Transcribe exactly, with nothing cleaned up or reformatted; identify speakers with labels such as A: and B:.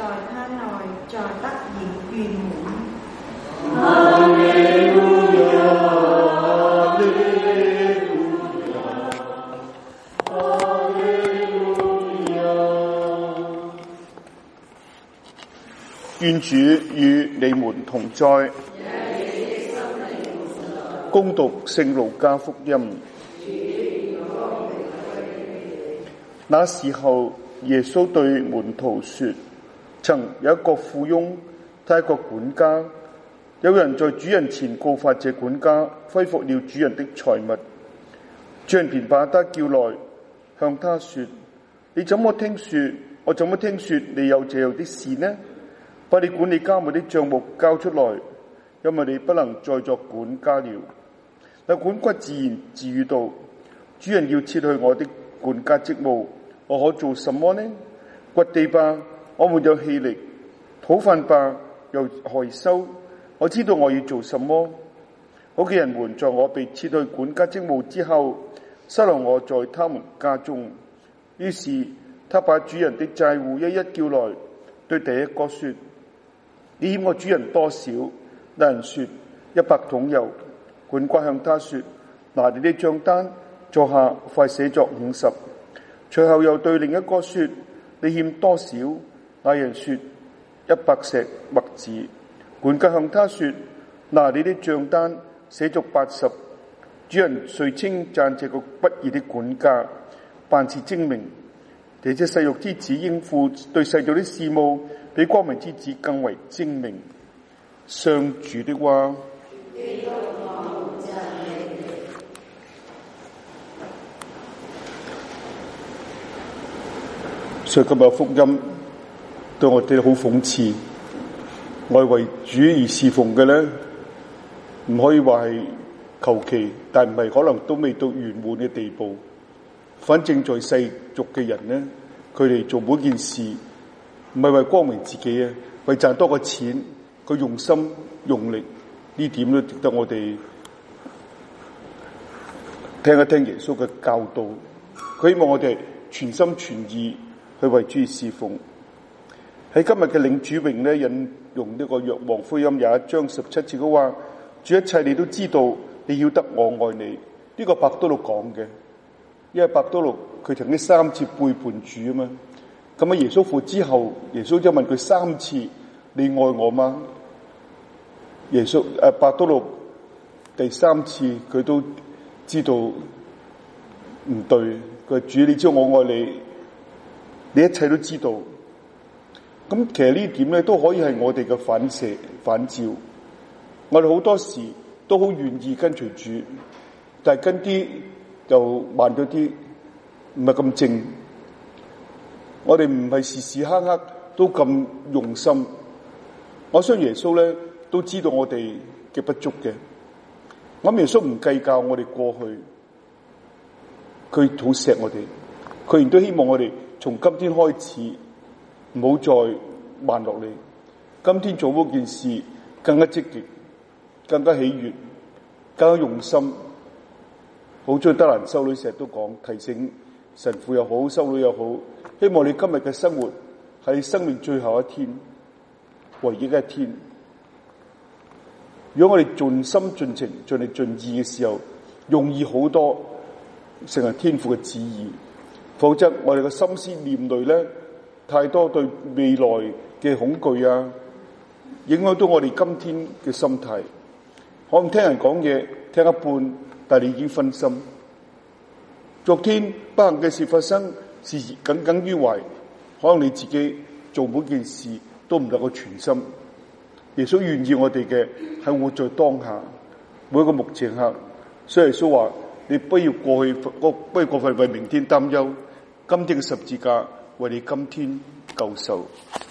A: 他內再得以圓滿。
B: 哈利路亞，哈利路亞，哈利路亞。願主與你們同在。恭讀聖路加福音。那時候，耶穌對門徒說：曾有一個富翁，他一個管家，有人在主人前告發這管家揮霍了主人的財物，主人便把他叫來，向他說：你怎麼聽說？我怎麼聽說你有這樣的事呢？把你管理家務的帳目交出來，因為你不能再作管家了。那管家自言自語道：主人要撤去我的管家職務，我可做什麼呢？掘地吧，我沒有氣力；討飯吧，又害羞。我知道我要做什麼。好嘅人們在我被撤去管家職務之後，收留我在他們家中。於是他把主人的債戶一一叫來，對第一個說：你欠我主人多少？那人說：一百桶油。管家向他說：拿你的賬單，坐下，快寫作五十。隨後又對另一個說：你欠多少？那人說：一百石麥子。管家向他說：拿你的賬單，寫作八十。主人遂稱讚這個不義的管家，辦事精明。這些世俗之子應付對世俗的事務，比光明之子更為精明。上主的話。所以今日福音對我哋好諷刺，我係為主而侍奉嘅咧，唔可以話係求其，但唔係可能都未到圓滿嘅地步。反正在世俗嘅人咧，佢哋做每件事唔係為光明自己啊，為賺多個錢，佢用心用力，呢點都值得我哋聽一聽耶穌嘅教導。佢希望我哋全心全意去為主侍奉。喺今日嘅領主榮咧，引用呢個若望福音廿一章十七節嘅話：主一切你都知道，你曉得我愛你。呢、這個伯多祿講嘅，因為伯多祿佢曾經三次背叛主啊嘛。咁喺耶穌復活之後，耶穌就問佢三次：你愛我嗎？耶穌誒伯多祿第三次佢都知道唔對，佢話主你知道我愛你。你一切都知道，咁其實呢點咧都可以係我哋嘅反射反照。我哋好多時都好願意跟隨主，但係跟啲就慢咗啲，唔係咁正。我哋唔係時時刻刻都咁用心。我相信耶穌咧都知道我哋嘅不足嘅。我諗耶穌唔計較我哋過去，佢好錫我哋，佢亦都希望我哋從今天開始唔好再慢落嚟。今天做嗰件事更加積極，更加喜悅，更加用心。好中意德蘭修女成日都講，提醒神父又好，修女又好，希望你今日嘅生活係生命最後一天，唯一嘅一天。如果我哋盡心盡情盡力盡意嘅時候，容易好多成為天父嘅旨意。否則我哋嘅心思念慮咧，太多對未來嘅恐懼啊，影響到我哋今天嘅心態。可能聽人講嘢聽一半，但係你已經分心。昨天不幸嘅事發生，事事耿耿於懷，可能你自己做每件事都唔能夠全心。耶穌願意我哋嘅係活在當下，每一個目前刻。所以耶穌話：你不要過去，不要過分為明天擔憂。今天嘅十字架為你今天救受。